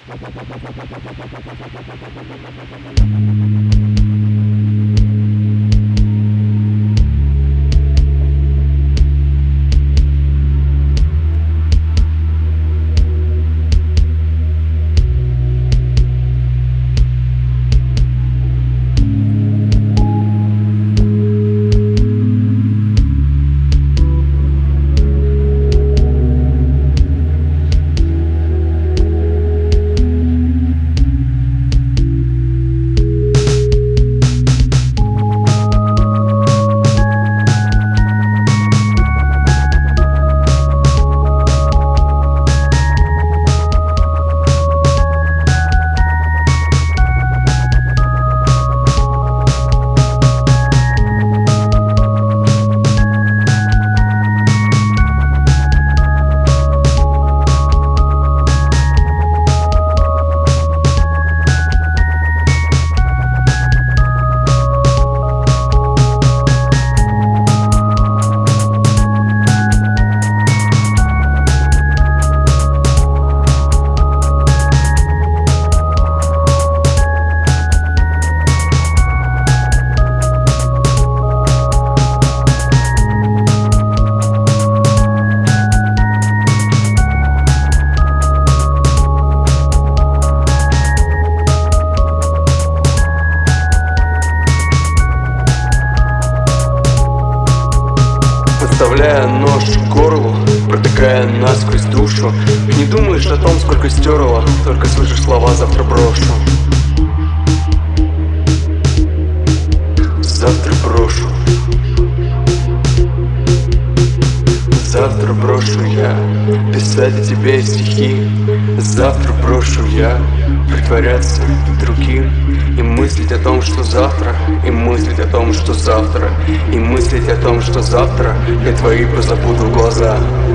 Вставляя нож в горло, протыкая насквозь душу. Не думаешь о том, сколько стерла, только слышишь слова «завтра брошу». Завтра брошу. Завтра брошу я писать о тебе стихи. Завтра брошу я притворяться другим и мыслить о том, что завтра, и мыслить о том, что завтра, и мыслить о том, что завтра я твои позабуду в глаза.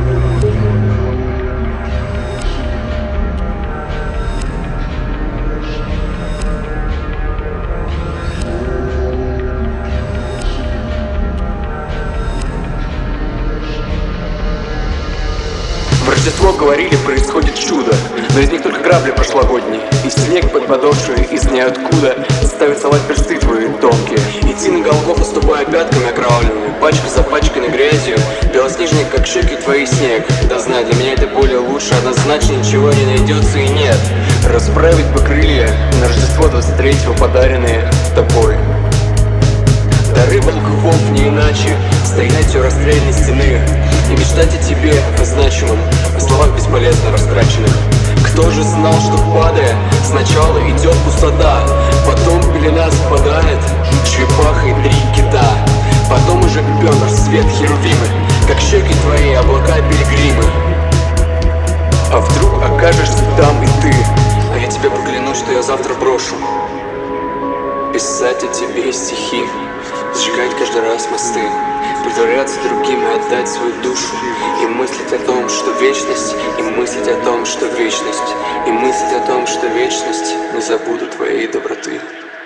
В Рождество говорили, происходит чудо, но из них только грабли прошлогодние, и снег под подошвой из ниоткуда ставит салат персты твои тонкие. Идти на Голгофу, ступая пятками окровавленными, пачка за пачкой грязью, белоснежник, как щеки твои снег. Да знай, для меня это более лучше, однозначно ничего не найдется и нет. Расправить бы крылья на Рождество 23-го, подаренные тобой. Дары волков не иначе, стоять у расстрельной стены и мечтать о тебе, о значимом, о словах бесполезно растраченных. Кто же знал, что падая, сначала идет пустота, потом пелена спадает, черепаха и 3 кита, потом уже пепел наш свет херувимы, как щеки твои облака пилигримы. А вдруг окажешься там и ты, а я тебе поклянусь, что я завтра брошу писать о тебе стихи, сжигать каждый раз мосты, притворяться другим и отдать свою душу, и мыслить о том, что вечность, и мыслить о том, что вечность, и мыслить о том, что вечность не забуду твоей доброты.